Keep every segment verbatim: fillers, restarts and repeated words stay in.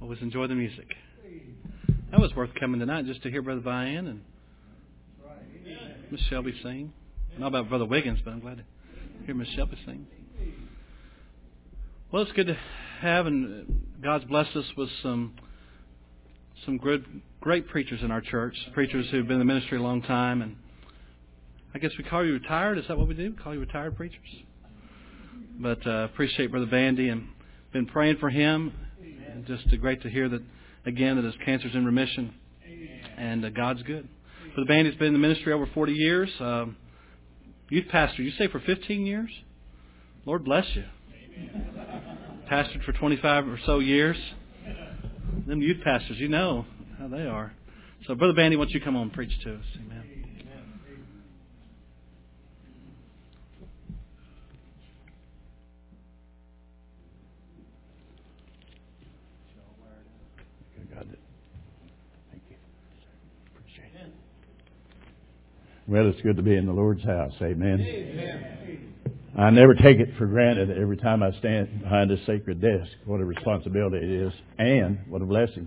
Always enjoy the music. That was worth coming tonight just to hear Brother Vian and Miss Shelby sing. Not about Brother Wiggins, but I'm glad to hear Miss Shelby sing. Well, it's good to have, and God's blessed us with some some good, great preachers in our church, preachers who've been in the ministry a long time, and I guess we call you retired. Is that what we do? Call you retired preachers? But uh, appreciate Brother Bandy and been praying for him. And just uh, great to hear that again that his cancer's in remission, and uh, God's good. Brother Bandy's been in the ministry over forty years. Um, youth pastor, you say for fifteen years? Lord bless you. Pastored for twenty-five or so years. Them youth pastors, you know how they are. So, Brother Bandy, why don't you come on and preach to us? Amen. Well, it's good to be in the Lord's house. Amen. Amen. I never take it for granted every time I stand behind this sacred desk. What a responsibility it is, and what a blessing.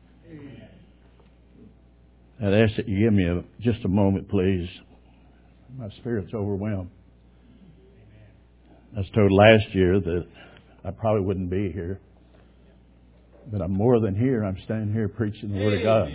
I'd ask that you give me a, just a moment, please. My spirit's overwhelmed. I was told last year that I probably wouldn't be here. But I'm more than here. I'm standing here preaching the Word of God.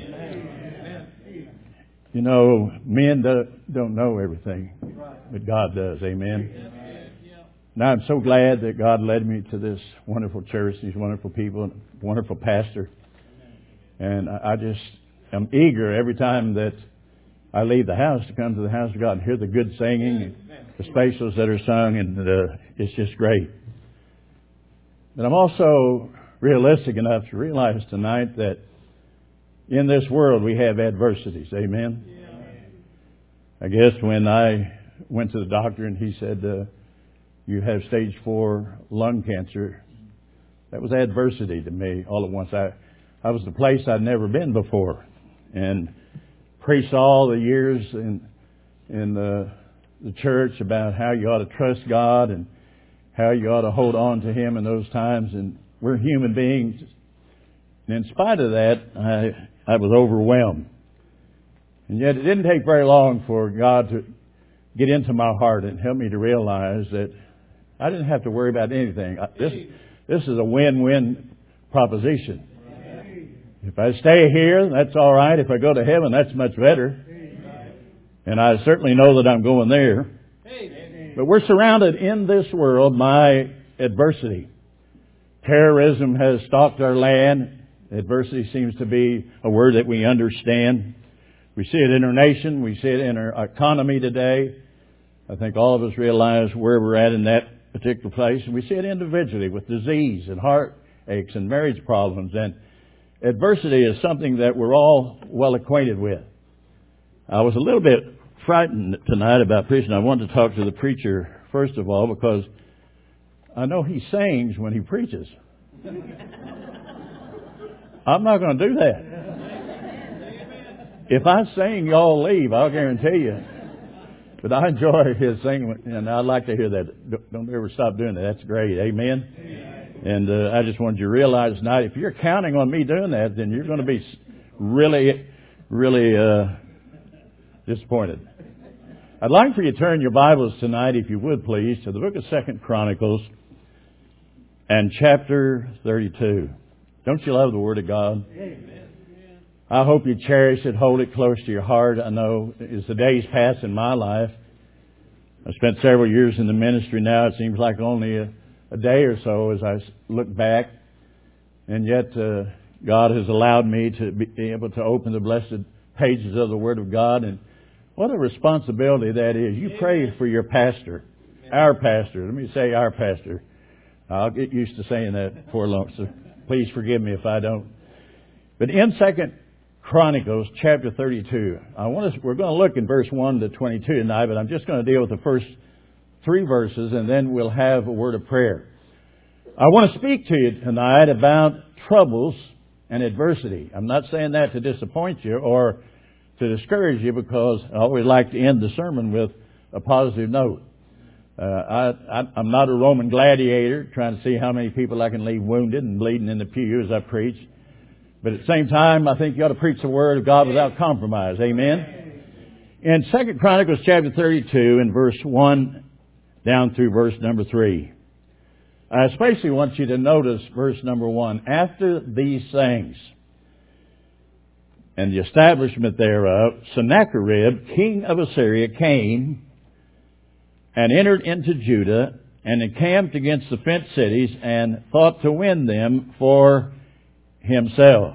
You know, men do, don't know everything, but God does. Amen. Now, I'm so glad that God led me to this wonderful church, these wonderful people, and a wonderful pastor. And I, I just am eager every time that I leave the house to come to the house of God and hear the good singing and the specials that are sung, and uh, it's just great. But I'm also realistic enough to realize tonight that in this world we have adversities. Amen. I guess when I went to the doctor and he said, uh, you have stage four lung cancer, that was adversity to me all at once. I, I was the place I'd never been before, and preached all the years in, in the, the church about how you ought to trust God and how you ought to hold on to Him in those times. And we're human beings. And in spite of that, I I was overwhelmed. And yet it didn't take very long for God to get into my heart and help me to realize that I didn't have to worry about anything. This, this is a win-win proposition. If I stay here, that's all right. If I go to heaven, that's much better. And I certainly know that I'm going there. But we're surrounded in this world by adversity. Terrorism has stalked our land. Adversity seems to be a word that we understand. We see it in our nation. We see it in our economy today. I think all of us realize where we're at in that particular place. And we see it individually with disease and heartaches and marriage problems. And adversity is something that we're all well acquainted with. I was a little bit frightened tonight about preaching. I wanted to talk to the preacher first of all because I know he sings when he preaches. I'm not going to do that. If I sing, y'all leave, I'll guarantee you. But I enjoy his singing, and I'd like to hear that. Don't ever stop doing that. That's great. Amen? Amen. And uh, I just wanted you to realize tonight, if you're counting on me doing that, then you're going to be really, really uh, disappointed. I'd like for you to turn your Bibles tonight, if you would please, to the book of Second Chronicles and chapter thirty-two. Don't you love the Word of God? Amen. I hope you cherish it, hold it close to your heart. I know as the days pass in my life, I've spent several years in the ministry now. It seems like only a, a day or so as I look back. And yet uh, God has allowed me to be able to open the blessed pages of the Word of God. And what a responsibility that is. You pray for your pastor, our pastor. Let me say our pastor. I'll get used to saying that before long, so please forgive me if I don't. But in Second Chronicles chapter thirty-two, I want to, we're going to look in verse one to twenty-two tonight, but I'm just going to deal with the first three verses, and then we'll have a word of prayer. I want to speak to you tonight about troubles and adversity. I'm not saying that to disappoint you or to discourage you, because I always like to end the sermon with a positive note. Uh, I, I, I'm not a Roman gladiator trying to see how many people I can leave wounded and bleeding in the pew as I preach. But at the same time, I think you ought to preach the Word of God without compromise. Amen? In Second Chronicles chapter thirty-two and verse one down through verse number three, I especially want you to notice verse number one. After these things, and the establishment thereof, Sennacherib, king of Assyria, came and entered into Judah and encamped against the fenced cities and thought to win them for himself.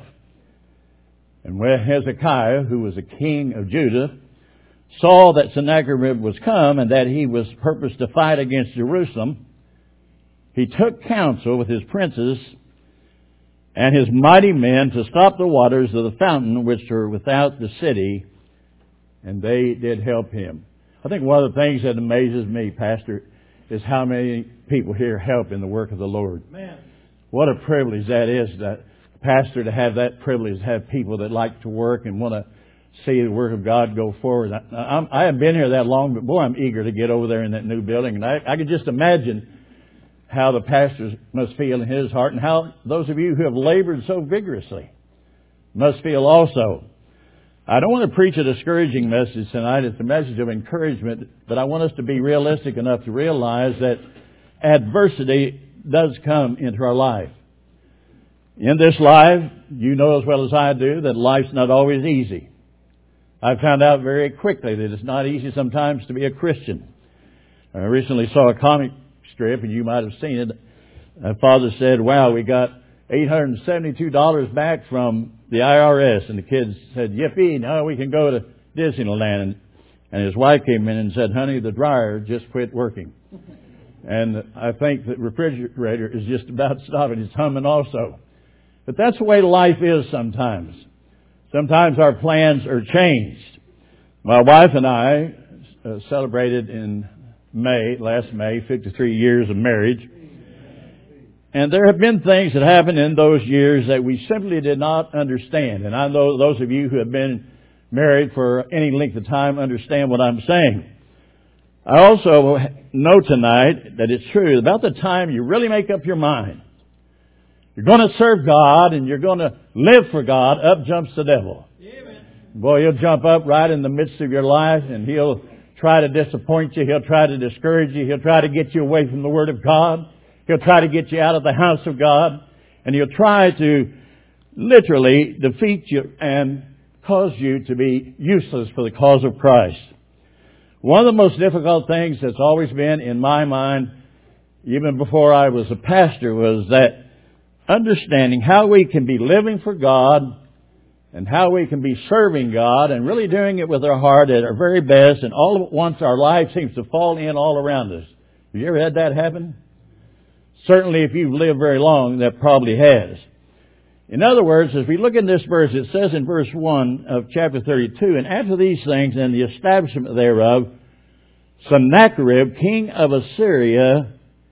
And when Hezekiah, who was a king of Judah, saw that Sennacherib was come and that he was purposed to fight against Jerusalem, he took counsel with his princes and his mighty men to stop the waters of the fountain which are without the city, and they did help him. I think one of the things that amazes me, Pastor, is how many people here help in the work of the Lord. Amen. What a privilege that is, that pastor, to have that privilege, to have people that like to work and want to see the work of God go forward. I, I'm, I haven't been here that long, but boy, I'm eager to get over there in that new building. And I, I could just imagine how the pastor must feel in his heart, and how those of you who have labored so vigorously must feel also. I don't want to preach a discouraging message tonight. It's a message of encouragement, but I want us to be realistic enough to realize that adversity does come into our life. In this life, you know as well as I do that life's not always easy. I found out very quickly that it's not easy sometimes to be a Christian. I recently saw a comic strip, and you might have seen it. My father said, wow, we got eight hundred seventy-two dollars back from the I R S. And the kids said, yippee, now we can go to Disneyland. And, and his wife came in and said, honey, the dryer just quit working. And I think the refrigerator is just about stopping. It's humming also. But that's the way life is sometimes. Sometimes our plans are changed. My wife and I uh, celebrated in May, last May, fifty-three years of marriage. And there have been things that happened in those years that we simply did not understand. And I know those of you who have been married for any length of time understand what I'm saying. I also know tonight that it's true. About the time you really make up your mind, you're going to serve God and you're going to live for God, up jumps the devil. Amen. Boy, he'll jump up right in the midst of your life, and he'll try to disappoint you. He'll try to discourage you. He'll try to get you away from the Word of God. He'll try to get you out of the house of God. And he'll try to literally defeat you and cause you to be useless for the cause of Christ. One of the most difficult things that's always been in my mind, even before I was a pastor, was that understanding how we can be living for God and how we can be serving God and really doing it with our heart at our very best, and all at once our life seems to fall in all around us. Have you ever had that happen? Certainly if you've lived very long, that probably has. In other words, as we look in this verse, it says in verse one of chapter thirty-two, and after these things and the establishment thereof, Sennacherib, king of Assyria,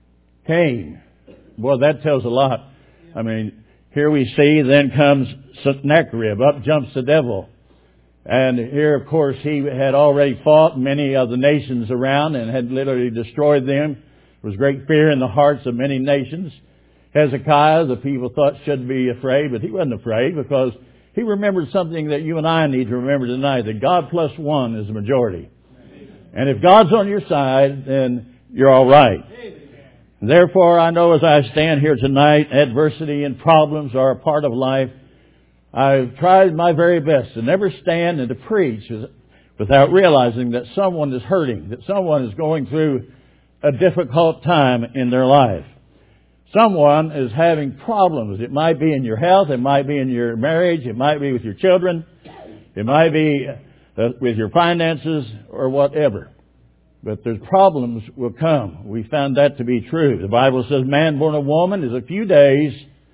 came. Boy, that tells a lot. I mean, here we see, then comes Sennacherib, up jumps the devil. And here, of course, he had already fought many of the nations around and had literally destroyed them. There was great fear in the hearts of many nations. Hezekiah, the people thought, should be afraid, but he wasn't afraid because he remembered something that you and I need to remember tonight, that God plus one is the majority. And if God's on your side, then you're all right. Therefore, I know as I stand here tonight, adversity and problems are a part of life. I've tried my very best to never stand and to preach without realizing that someone is hurting, that someone is going through a difficult time in their life. Someone is having problems. It might be in your health, it might be in your marriage, it might be with your children, it might be with your finances or whatever. But there's problems will come. We found that to be true. The Bible says man born of woman is a few days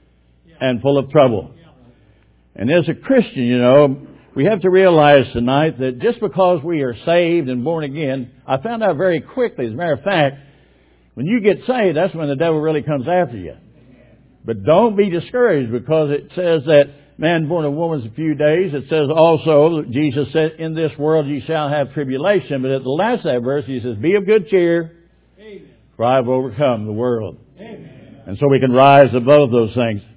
and full of trouble. And as a Christian, you know, we have to realize tonight that just because we are saved and born again, I found out very quickly, as a matter of fact, when you get saved, that's when the devil really comes after you. But don't be discouraged, because it says that man born of woman is a few days. It says also, Jesus said, in this world ye shall have tribulation. But at the last of that verse, he says, be of good cheer, Amen. For I have overcome the world. Amen. And so we can rise above those things.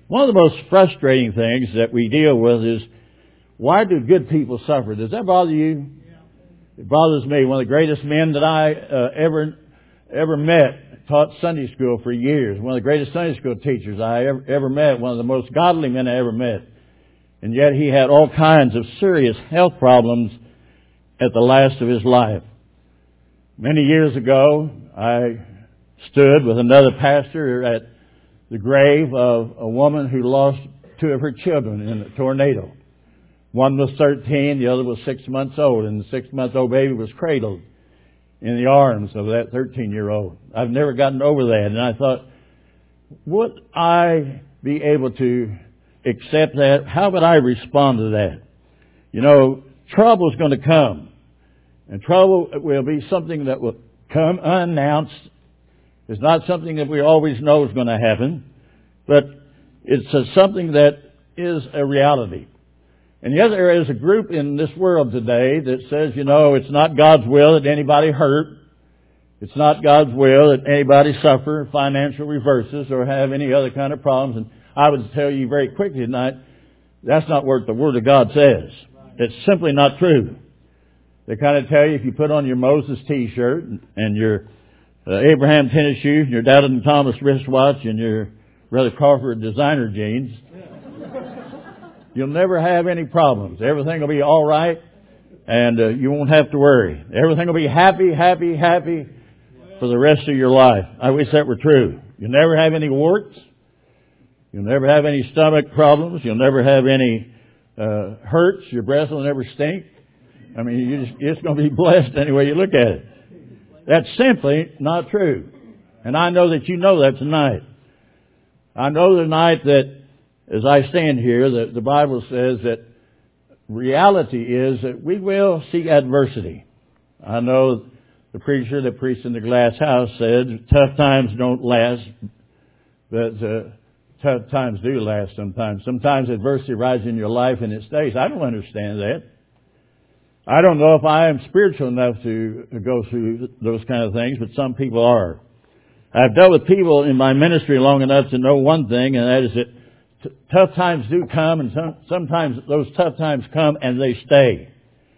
One of the most frustrating things that we deal with is, why do good people suffer? Does that bother you? It bothers me. One of the greatest men that I uh, ever ever met, taught Sunday school for years. One of the greatest Sunday school teachers I ever, ever met. One of the most godly men I ever met. And yet he had all kinds of serious health problems at the last of his life. Many years ago, I stood with another pastor at the grave of a woman who lost two of her children in a tornado. One was thirteen, the other was six months old, and the six-month-old baby was cradled in the arms of that thirteen-year-old. I've never gotten over that, and I thought, would I be able to accept that? How would I respond to that? You know, trouble's going to come, and trouble will be something that will come unannounced. It's not something that we always know is going to happen, but it's a, something that is a reality. And yet there is a group in this world today that says, you know, it's not God's will that anybody hurt. It's not God's will that anybody suffer financial reverses or have any other kind of problems. And I would tell you very quickly tonight, that's not what the Word of God says. It's simply not true. They kind of tell you if you put on your Moses t-shirt and your uh, Abraham tennis shoes and your Doubting Thomas wristwatch and your Brother Crawford designer jeans, you'll never have any problems. Everything will be all right, and uh, you won't have to worry. Everything will be happy, happy, happy for the rest of your life. I wish that were true. You'll never have any warts. You'll never have any stomach problems. You'll never have any uh, hurts. Your breath will never stink. I mean, you just, it's going to be blessed any way you look at it. That's simply not true. And I know that you know that tonight. I know tonight that as I stand here, the, the Bible says that reality is that we will see adversity. I know the preacher that preached in the glass house said, tough times don't last, but uh, tough times do last sometimes. Sometimes adversity rises in your life and it stays. I don't understand that. I don't know if I am spiritual enough to go through those kind of things, but some people are. I've dealt with people in my ministry long enough to know one thing, and that is that t- tough times do come, and some, sometimes those tough times come and they stay.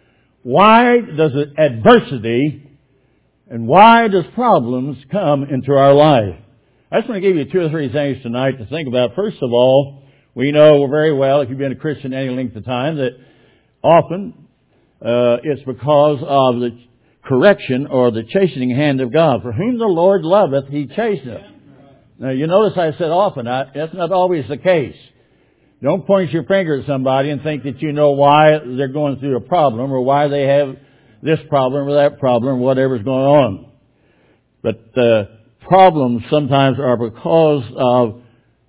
Why does it adversity and why does problems come into our life? I just want to give you two or three things tonight to think about. First of all, we know very well, if you've been a Christian any length of time, that often uh, it's because of the correction or the chastening hand of God. For whom the Lord loveth, He chasteneth. Now, you notice I said often. I, that's not always the case. Don't point your finger at somebody and think that you know why they're going through a problem or why they have this problem or that problem or whatever's going on. But uh, problems sometimes are because of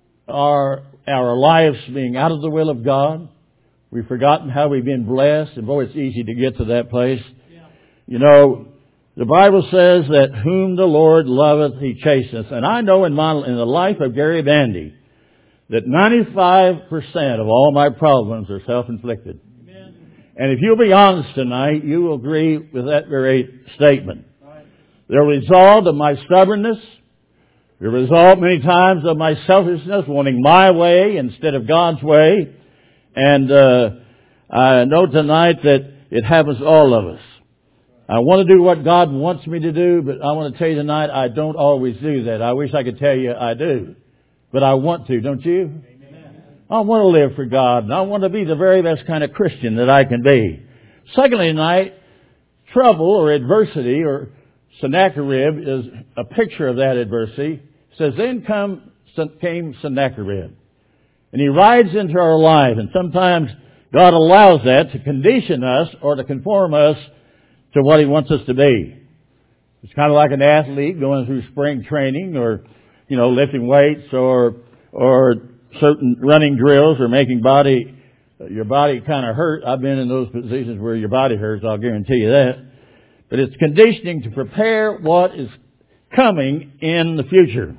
our our lives being out of the will of God. We've forgotten how we've been blessed, and boy, it's easy to get to that place. Yeah. You know, the Bible says that whom the Lord loveth, He chasteneth. And I know in my in the life of Gary Bandy that ninety-five percent of all my problems are self-inflicted. Amen. And if you'll be honest tonight, you will agree with that very statement. Right. They're a result of my stubbornness. They're a result many times of my selfishness, wanting my way instead of God's way. And uh, I know tonight that it happens to all of us. I want to do what God wants me to do, but I want to tell you tonight, I don't always do that. I wish I could tell you I do. But I want to, don't you? Amen. I want to live for God, and I want to be the very best kind of Christian that I can be. Secondly tonight, trouble or adversity or Sennacherib is a picture of that adversity. It says, then come, came Sennacherib. And he rides into our life, and sometimes God allows that to condition us or to conform us to what He wants us to be. It's kind of like an athlete going through spring training or, you know, lifting weights or, or certain running drills or making body, your body kind of hurt. I've been in those positions where your body hurts, I'll guarantee you that. But it's conditioning to prepare what is coming in the future.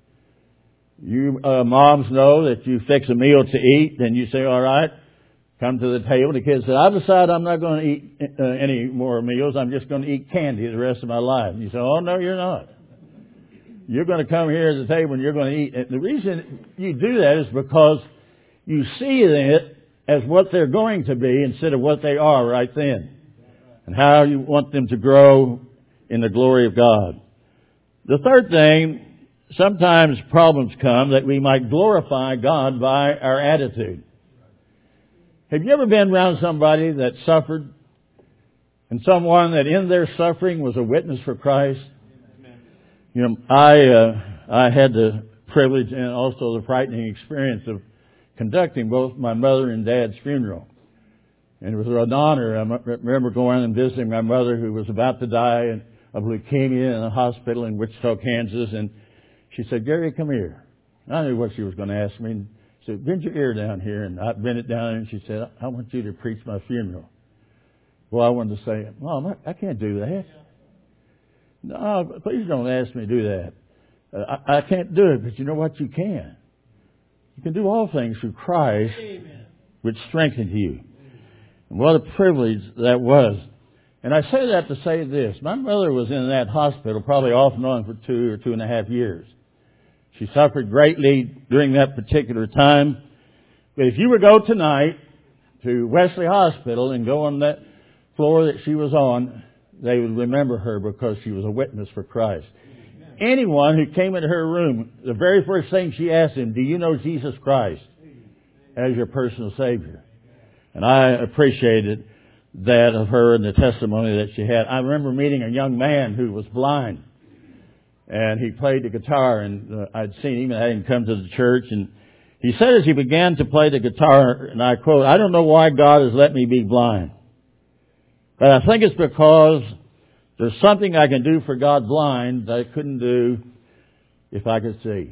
You uh, moms know that you fix a meal to eat, then you say, all right, come to the table. The kids say, I've decided I'm not going to eat uh, any more meals. I'm just going to eat candy the rest of my life. And you say, oh, no, you're not. You're going to come here to the table and you're going to eat. And the reason you do that is because you see it as what they're going to be instead of what they are right then. And how you want them to grow in the glory of God. The third thing, sometimes problems come that we might glorify God by our attitude. Have you ever been around somebody that suffered and someone that in their suffering was a witness for Christ? You know, I uh, I had the privilege and also the frightening experience of conducting both my mother and dad's funeral. And it was an honor. I remember going and visiting my mother, who was about to die of leukemia in a hospital in Wichita, Kansas. And she said, "Gary, come here." I knew what she was going to ask me. She said, "Bend your ear down here." And I bent it down, and she said, "I want you to preach my funeral." Well, I wanted to say, "Mom, I, I can't do that." "No, please don't ask me to do that. Uh, I, I can't do it, but you know what? You can. You can do all things through Christ, Amen, which strengthens you." And what a privilege that was. And I say that to say this. My mother was in that hospital probably off and on for two or two and a half years. She suffered greatly during that particular time. But if you would go tonight to Wesley Hospital and go on that floor that she was on, they would remember her because she was a witness for Christ. Amen. Anyone who came into her room, the very first thing she asked him, "Do you know Jesus Christ as your personal Savior?" And I appreciated that of her and the testimony that she had. I remember meeting a young man who was blind. And he played the guitar, and uh, I'd seen him, and I had him come to the church. And he said as he began to play the guitar, and I quote, "I don't know why God has let me be blind. But I think it's because there's something I can do for God blind that I couldn't do if I could see."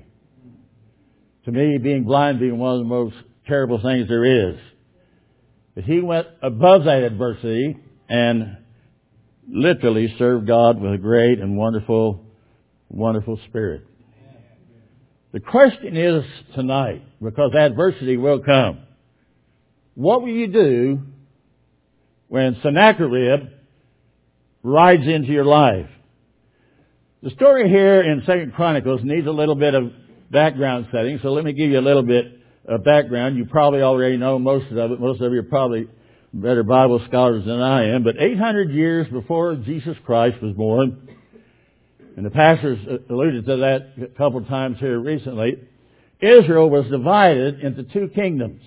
To me, being blind being one of the most terrible things there is. But he went above that adversity and literally served God with a great and wonderful, wonderful spirit. The question is tonight, because adversity will come, what will you do when Sennacherib rides into your life? The story here in Second Chronicles needs a little bit of background setting, so let me give you a little bit of background. You probably already know most of it. Most of you are probably better Bible scholars than I am. But eight hundred years before Jesus Christ was born, and the pastors alluded to that a couple of times here recently, Israel was divided into two kingdoms.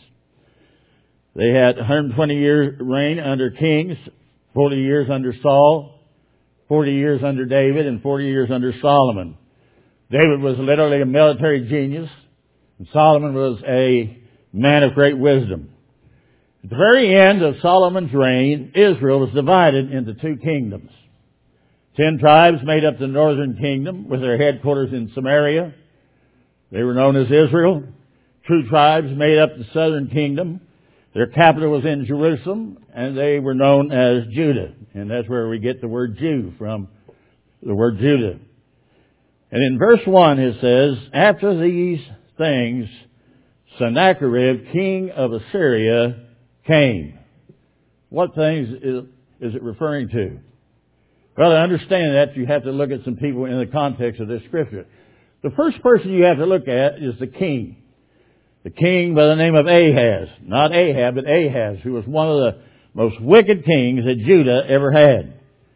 They had one hundred twenty years reign under kings, forty years under Saul, forty years under David, and forty years under Solomon. David was literally a military genius, and Solomon was a man of great wisdom. At the very end of Solomon's reign, Israel was divided into two kingdoms. Ten tribes made up the northern kingdom with their headquarters in Samaria. They were known as Israel. Two tribes made up the southern kingdom. Their capital was in Jerusalem, and they were known as Judah. And that's where we get the word Jew from, the word Judah. And in verse one it says, "After these things, Sennacherib, king of Assyria, came." What things is, is it referring to? Well, to understand that, you have to look at some people in the context of this scripture. The first person you have to look at is the king. The king by the name of Ahaz. Not Ahab, but Ahaz, who was one of the most wicked kings that Judah ever had.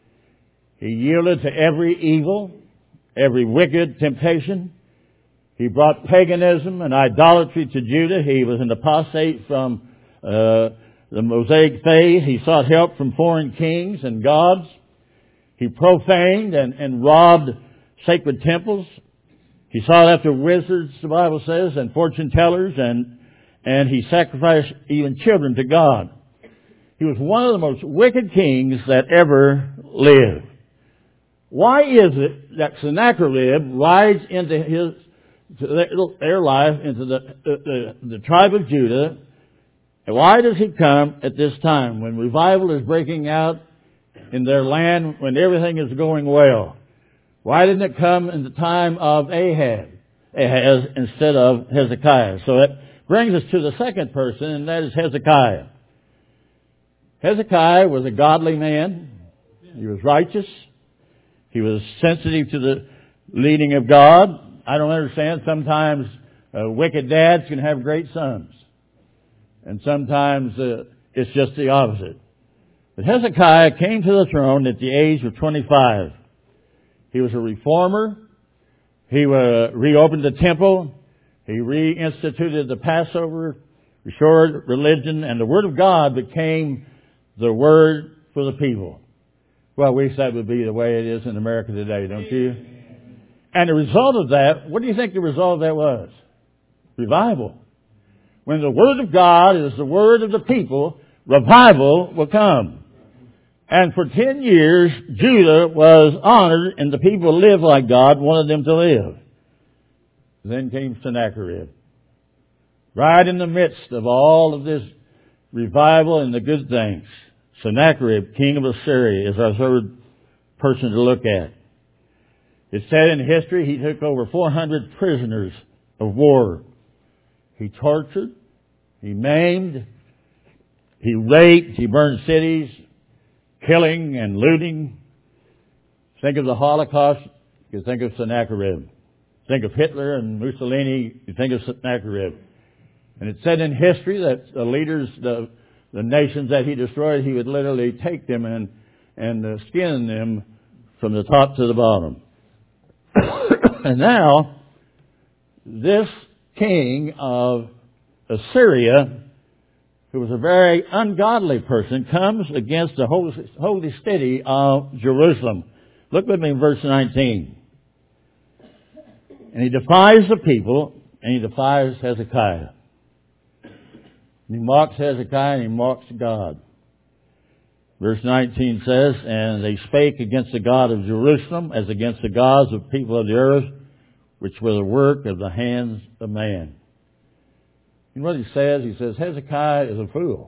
He yielded to every evil, every wicked temptation. He brought paganism and idolatry to Judah. He was an apostate from uh, the Mosaic faith. He sought help from foreign kings and gods. He profaned and, and robbed sacred temples. He sought after wizards, the Bible says, and fortune tellers, and, and he sacrificed even children to God. He was one of the most wicked kings that ever lived. Why is it that Sennacherib rides into his, to their, their life, into the, the, the tribe of Judah? And why does he come at this time when revival is breaking out in their land, when everything is going well? Why didn't it come in the time of Ahab, Ahaz instead of Hezekiah? So that brings us to the second person, and that is Hezekiah. Hezekiah was a godly man. He was righteous. He was sensitive to the leading of God. I don't understand. Sometimes uh, wicked dads can have great sons. And sometimes uh, it's just the opposite. But Hezekiah came to the throne at the age of twenty-five. He was a reformer. He uh, reopened the temple. He reinstituted the Passover, restored religion, and the Word of God became the Word for the people. Well, I wish that would be the way it is in America today, don't you? And the result of that, what do you think the result of that was? Revival. When the Word of God is the Word of the people, revival will come. And for ten years, Judah was honored and the people lived like God wanted them to live. Then came Sennacherib. Right in the midst of all of this revival and the good things. Sennacherib, king of Assyria, is our third person to look at. It said in history he took over four hundred prisoners of war. He tortured, he maimed, he raped, he burned cities, killing and looting. Think of the Holocaust, you think of Sennacherib. Think of Hitler and Mussolini, you think of Sennacherib. And it said in history that the leaders, the, the nations that he destroyed, he would literally take them and, and uh, skin them from the top to the bottom. And now, this king of Assyria, who was a very ungodly person, comes against the holy, holy city of Jerusalem. Look with me in verse nineteen. And he defies the people, and he defies Hezekiah. He mocks Hezekiah and he mocks God. Verse nineteen says, and they spake against the God of Jerusalem as against the gods of people of the earth, which were the work of the hands of man. And what he says, he says, Hezekiah is a fool.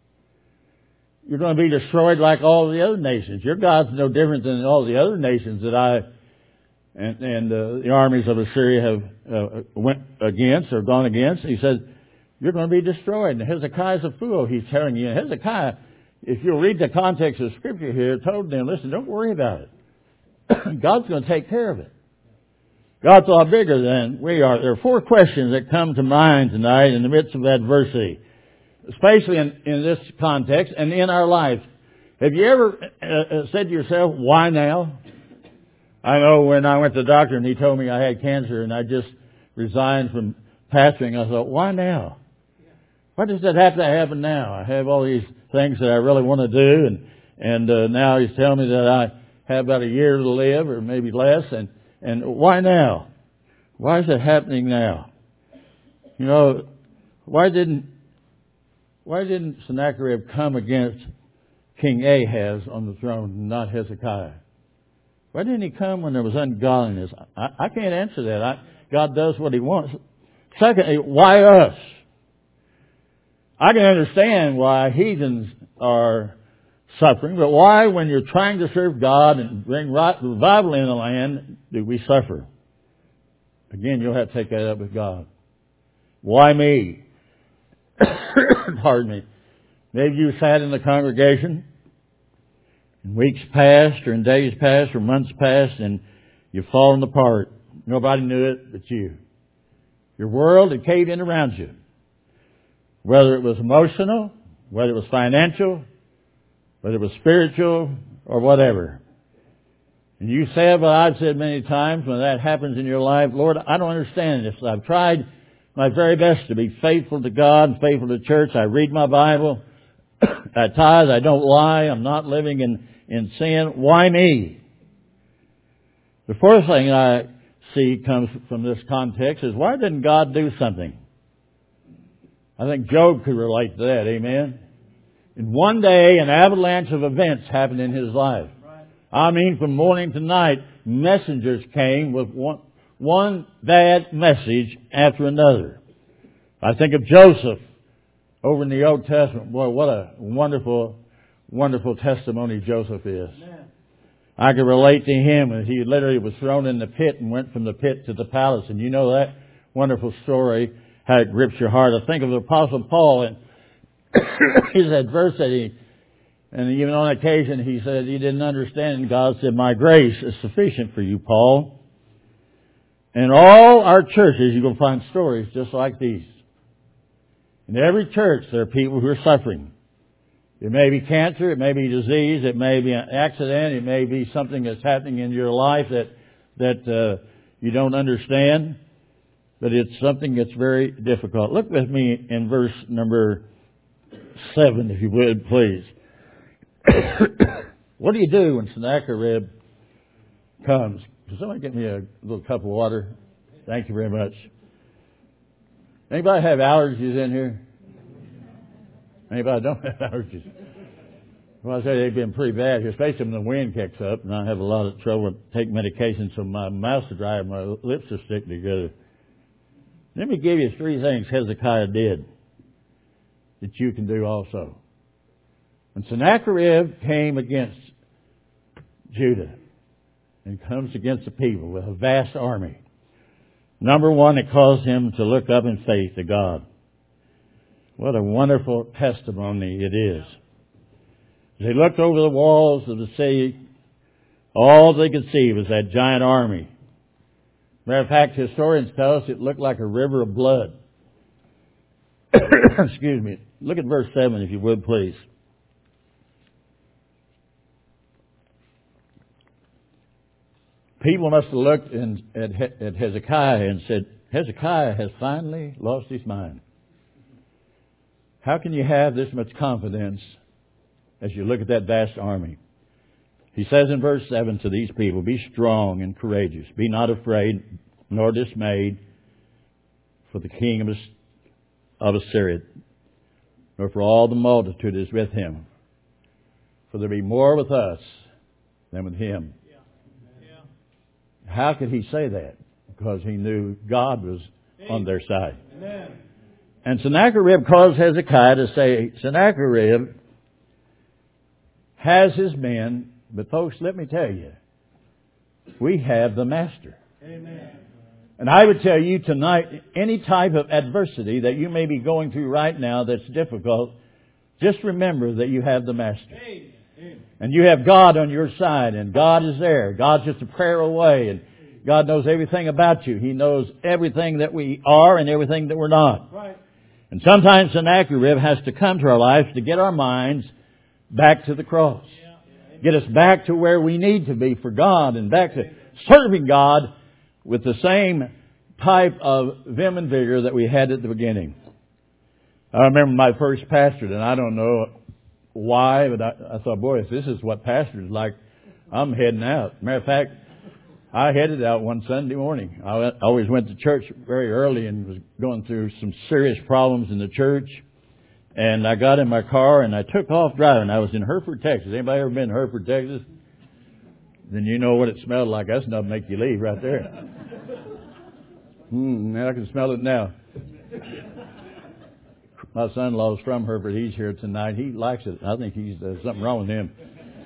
You're going to be destroyed like all the other nations. Your God's no different than all the other nations that I and, and uh, the armies of Assyria have uh, went against or gone against. He said, you're going to be destroyed. And Hezekiah's a fool, he's telling you. And Hezekiah, if you'll read the context of Scripture here, told them, listen, don't worry about it. God's going to take care of it. God's a lot bigger than we are. There are four questions that come to mind tonight in the midst of adversity, especially in, in this context and in our life. Have you ever uh, said to yourself, why now? I know when I went to the doctor and he told me I had cancer and I just resigned from pastoring, I thought, why now? Why does that have to happen now? I have all these things that I really want to do, and and uh, now he's telling me that I have about a year to live, or maybe less, and, and why now? Why is it happening now? You know, why didn't why didn't Sennacherib come against King Ahaz on the throne, not Hezekiah? Why didn't he come when there was ungodliness? I, I can't answer that. I, God does what He wants. Secondly, why us? I can understand why heathens are suffering, but why, when you're trying to serve God and bring revival in the land, do we suffer? Again, you'll have to take that up with God. Why me? Pardon me. Maybe you sat in the congregation in weeks past, or in days past, or months past, and you've fallen apart. Nobody knew it but you. Your world had caved in around you. Whether it was emotional, whether it was financial, whether it was spiritual, or whatever. And you said what I've said many times when that happens in your life, Lord, I don't understand this. I've tried my very best to be faithful to God and faithful to church. I read my Bible. I tithe. I don't lie. I'm not living in, in sin. Why me? The fourth thing I see comes from this context is, why didn't God do something? I think Job could relate to that, amen? In one day, an avalanche of events happened in his life. I mean, from morning to night, messengers came with one, one bad message after another. I think of Joseph over in the Old Testament. Boy, what a wonderful, wonderful testimony Joseph is. I could relate to him as he literally was thrown in the pit and went from the pit to the palace. And you know that wonderful story, how it grips your heart. I think of the Apostle Paul and his adversity. And even on occasion he said he didn't understand. And God said, my grace is sufficient for you, Paul. In all our churches, you're going to find stories just like these. In every church, there are people who are suffering. It may be cancer, it may be disease, it may be an accident, it may be something that's happening in your life that that uh, you don't understand, but it's something that's very difficult. Look with me in verse number seven, if you would, please. What do you do when Sennacherib comes? Can somebody get me a little cup of water? Thank you very much. Anybody have allergies in here? Anybody don't have allergies? Well, I say they've been pretty bad here, especially when the wind kicks up, and I have a lot of trouble taking medication, so my mouth's dry and my lips are sticking together. Let me give you three things Hezekiah did that you can do also. When Sennacherib came against Judah and comes against the people with a vast army, number one, it caused him to look up in faith to God. What a wonderful testimony it is. As they looked over the walls of the city, all they could see was that giant army. Matter of fact, historians tell us it looked like a river of blood. Excuse me. Look at verse seven, if you would, please. People must have looked in, at, at Hezekiah and said, Hezekiah has finally lost his mind. How can you have this much confidence as you look at that vast army? He says in verse seven to these people, be strong and courageous. Be not afraid nor dismayed for the king of, of Assyria, nor for all the multitude is with him. For there be more with us than with him. Yeah. Yeah. How could he say that? Because he knew God was on their side. Amen. And Sennacherib caused Hezekiah to say, Sennacherib has his men, but folks, let me tell you, we have the Master. Amen. And I would tell you tonight, any type of adversity that you may be going through right now that's difficult, just remember that you have the Master. Amen. And you have God on your side, and God is there. God's just a prayer away, and God knows everything about you. He knows everything that we are and everything that we're not. Right. And sometimes Sennacherib has to come to our lives to get our minds back to the cross. Get us back to where we need to be for God and back to serving God with the same type of vim and vigor that we had at the beginning. I remember my first pastorate, and I don't know why, but I, I thought, boy, if this is what pastor's like, I'm heading out. Matter of fact, I headed out one Sunday morning. I always went to church very early and was going through some serious problems in the church. And I got in my car and I took off driving. I was in Hereford, Texas. Anybody ever been to Hereford, Texas? Then you know what it smelled like. That's enough to make you leave right there. Hmm, I can smell it now. My son-in-law's from Hereford. He's here tonight. He likes it. I think he's there's something wrong with him.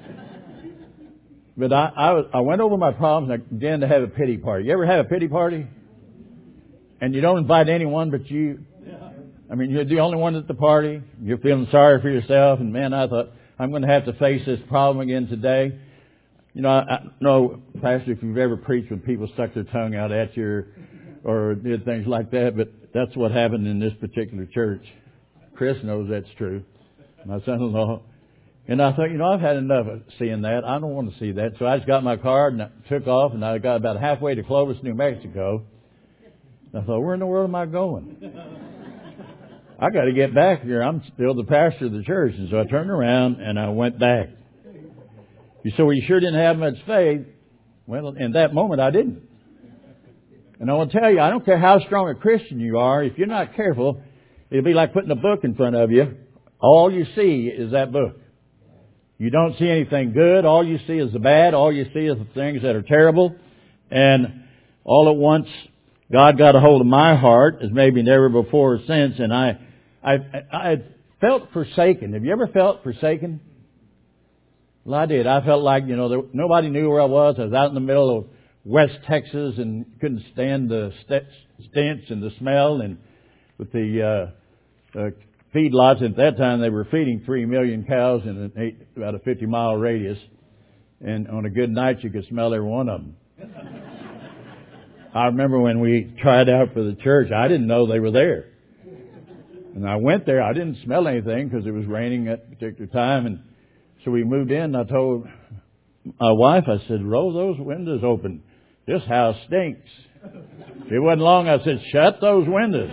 But I, I, I went over my problems and I began to have a pity party. You ever have a pity party? And you don't invite anyone but you. I mean, you're the only one at the party. You're feeling sorry for yourself. And man, I thought, I'm going to have to face this problem again today. You know, I, I know, Pastor, if you've ever preached when people stuck their tongue out at you or, or did things like that, but that's what happened in this particular church. Chris knows that's true. My son-in-law. And I thought, you know, I've had enough of seeing that. I don't want to see that. So I just got my car and I took off and I got about halfway to Clovis, New Mexico. I thought, where in the world am I going? I got to get back here. I'm still the pastor of the church. And so I turned around and I went back. You say, well, you sure didn't have much faith. Well, in that moment, I didn't. And I want to tell you, I don't care how strong a Christian you are. If you're not careful, it'll be like putting a book in front of you. All you see is that book. You don't see anything good. All you see is the bad. All you see is the things that are terrible. And all at once, God got a hold of my heart as maybe never before or since. And I, I, I felt forsaken. Have you ever felt forsaken? Well, I did. I felt like, you know, there, nobody knew where I was. I was out in the middle of West Texas and couldn't stand the stench and the smell. And with the uh, uh, feedlots, at that time they were feeding three million cows in an eight, about a fifty mile radius. And on a good night you could smell every one of them. I remember when we tried out for the church, I didn't know they were there. And I went there. I didn't smell anything because it was raining at a particular time. And so we moved in. And I told my wife, I said, roll those windows open. This house stinks. It wasn't long. I said, shut those windows.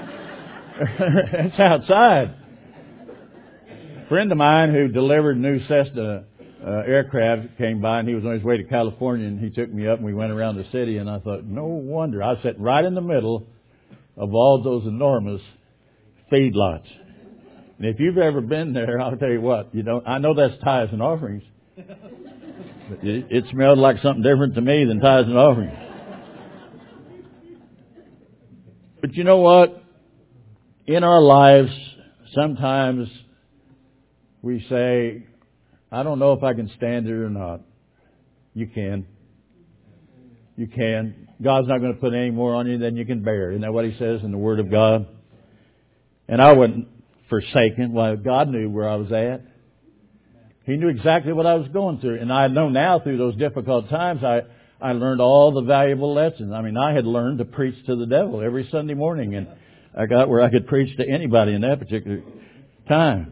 It's outside. A friend of mine who delivered new Cessna uh, aircraft came by, and he was on his way to California, and he took me up and we went around the city, and I thought, no wonder. I sat right in the middle of all those enormous feedlots. And if you've ever been there, I'll tell you what, you know, I know that's tithes and offerings. But it, it smelled like something different to me than tithes and offerings. But you know what? In our lives, sometimes we say, I don't know if I can stand it or not. You can. You can. God's not going to put any more on you than you can bear. Isn't that what He says in the Word of God? And I wasn't forsaken. Well, God knew where I was at. He knew exactly what I was going through. And I know now through those difficult times, I, I learned all the valuable lessons. I mean, I had learned to preach to the devil every Sunday morning, and I got where I could preach to anybody in that particular time.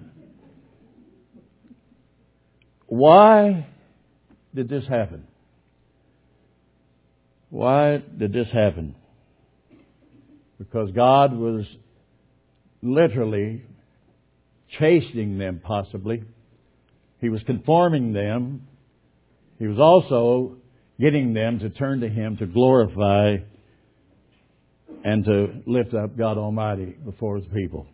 Why did this happen? Why did this happen? Because God was literally chastening them, possibly. He was conforming them. He was also getting them to turn to Him to glorify and to lift up God Almighty before His people.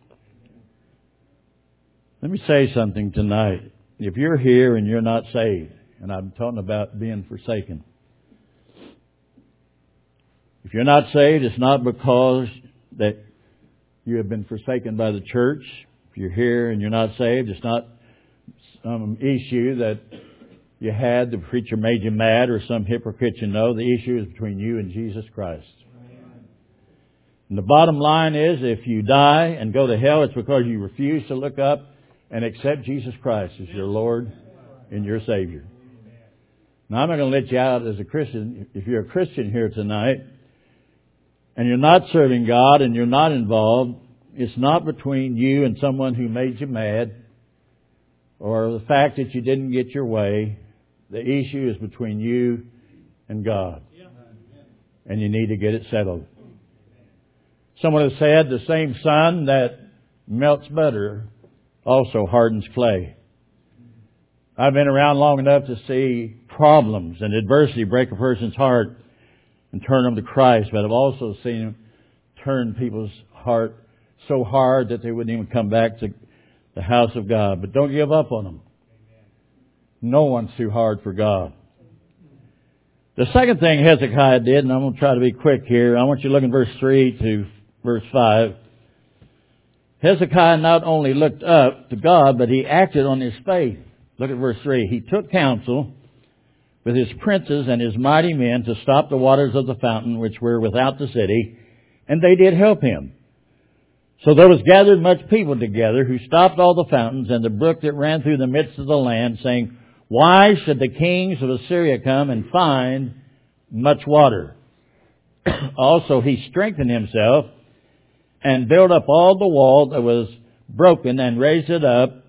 Let me say something tonight. If you're here and you're not saved, and I'm talking about being forsaken. If you're not saved, it's not because that you have been forsaken by the church. If you're here and you're not saved, it's not some issue that you had, the preacher made you mad, or some hypocrite you know. The issue is between you and Jesus Christ. And the bottom line is, if you die and go to hell, it's because you refuse to look up and accept Jesus Christ as your Lord and your Savior. Now, I'm not going to let you out as a Christian. If you're a Christian here tonight and you're not serving God and you're not involved, it's not between you and someone who made you mad or the fact that you didn't get your way. The issue is between you and God. And you need to get it settled. Someone has said the same sun that melts butter also hardens clay. I've been around long enough to see problems and adversity break a person's heart and turn them to Christ, but I've also seen them turn people's heart so hard that they wouldn't even come back to the house of God. But don't give up on them. No one's too hard for God. The second thing Hezekiah did, and I'm going to try to be quick here, I want you to look in verse three to verse five. Hezekiah not only looked up to God, but he acted on his faith. Look at verse three. He took counsel with his princes and his mighty men to stop the waters of the fountain which were without the city, and they did help him. So there was gathered much people together who stopped all the fountains and the brook that ran through the midst of the land, saying, why should the kings of Assyria come and find much water? Also he strengthened himself and built up all the wall that was broken and raised it up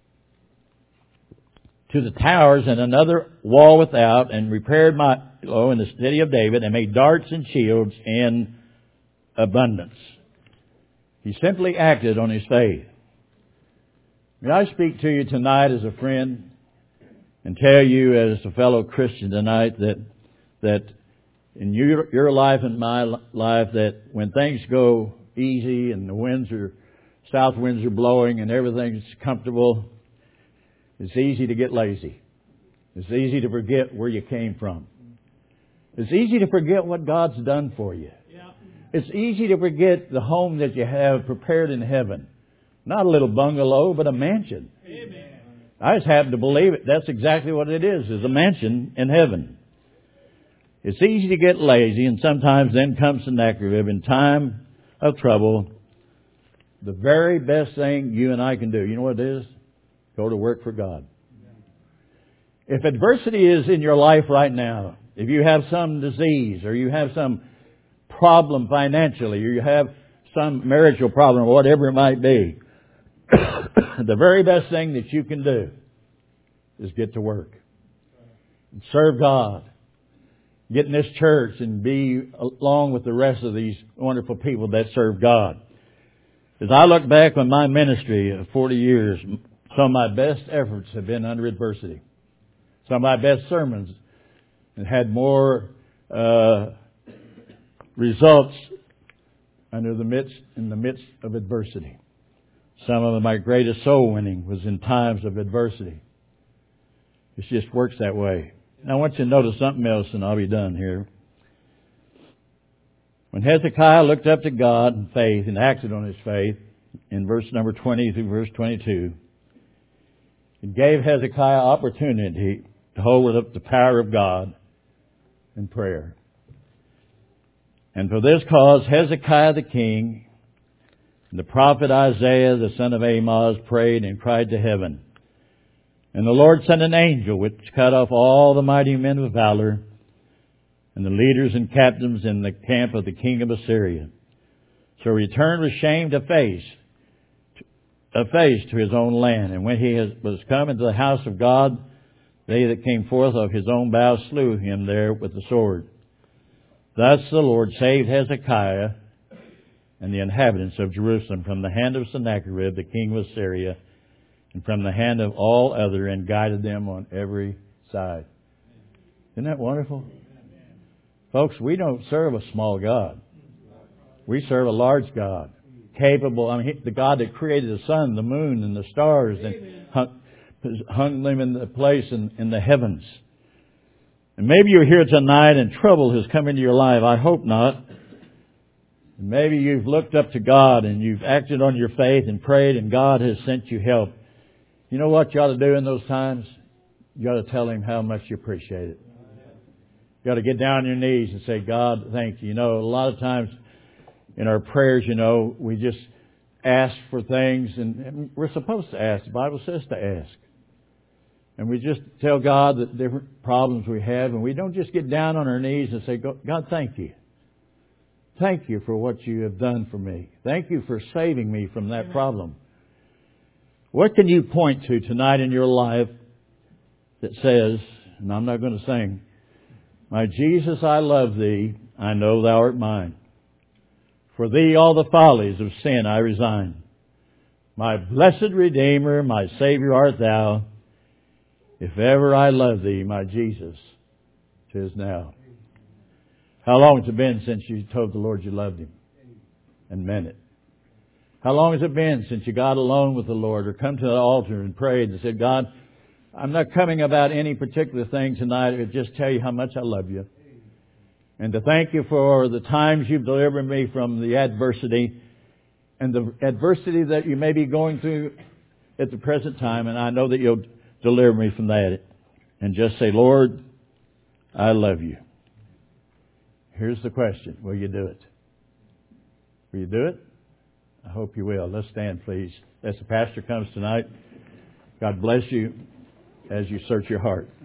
to the towers and another wall without, and repaired Milo in the city of David, and made darts and shields in abundance. He simply acted on his faith. May I speak to you tonight as a friend and tell you as a fellow Christian tonight that that in your, your life and my life, that when things go easy and the winds are, south winds are blowing and everything's comfortable, it's easy to get lazy. It's easy to forget where you came from. It's easy to forget what God's done for you. Yeah. It's easy to forget the home that you have prepared in heaven. Not a little bungalow, but a mansion. Amen. I just happen to believe it. That's exactly what it is, is a mansion in heaven. It's easy to get lazy, and sometimes then comes Sennacherib. In time of trouble, the very best thing you and I can do, you know what it is? Go to work for God. If adversity is in your life right now, if you have some disease or you have some problem financially, or you have some marital problem, or whatever it might be, the very best thing that you can do is get to work and serve God. Get in this church and be along with the rest of these wonderful people that serve God. As I look back on my ministry of forty years, some of my best efforts have been under adversity. Some of my best sermons have had more uh, results under the midst in the midst of adversity. Some of my greatest soul winning was in times of adversity. It just works that way. Now I want you to notice something else, and I'll be done here. When Hezekiah looked up to God in faith and acted on his faith, in verse number twenty through verse twenty-two, it gave Hezekiah opportunity to hold up the power of God in prayer. And for this cause, Hezekiah the king and the prophet Isaiah the son of Amoz prayed and cried to heaven. And the Lord sent an angel which cut off all the mighty men of valor and the leaders and captains in the camp of the king of Assyria. So he returned with shame to face, a face to his own land. And when he was come into the house of God, they that came forth of his own bowels slew him there with the sword. Thus the Lord saved Hezekiah and the inhabitants of Jerusalem from the hand of Sennacherib, the king of Assyria, and from the hand of all other, and guided them on every side. Isn't that wonderful? Folks, we don't serve a small God. We serve a large God. Capable, I mean, the God that created the sun, the moon, and the stars, and hung, hung them in the place in, in the heavens. And maybe you're here tonight and trouble has come into your life. I hope not. And maybe you've looked up to God and you've acted on your faith and prayed, and God has sent you help. You know what you ought to do in those times? You ought to tell Him how much you appreciate it. You ought to get down on your knees and say, God, thank you. You know, a lot of times in our prayers, you know, we just ask for things, and we're supposed to ask. The Bible says to ask. And we just tell God the different problems we have, and we don't just get down on our knees and say, God, thank you. Thank you for what you have done for me. Thank you for saving me from that problem. What can you point to tonight in your life that says, and I'm not going to sing, my Jesus, I love Thee, I know Thou art mine. For Thee all the follies of sin I resign. My blessed Redeemer, my Savior art Thou. If ever I love Thee, my Jesus, 'tis now. How long has it been since you told the Lord you loved Him and meant it? How long has it been since you got alone with the Lord or come to the altar and prayed and said, God, I'm not coming about any particular thing tonight. I just tell you how much I love you. And to thank you for the times you've delivered me from the adversity and the adversity that you may be going through at the present time. And I know that you'll deliver me from that. And just say, Lord, I love you. Here's the question. Will you do it? Will you do it? I hope you will. Let's stand, please, as the pastor comes tonight. God bless you as you search your heart.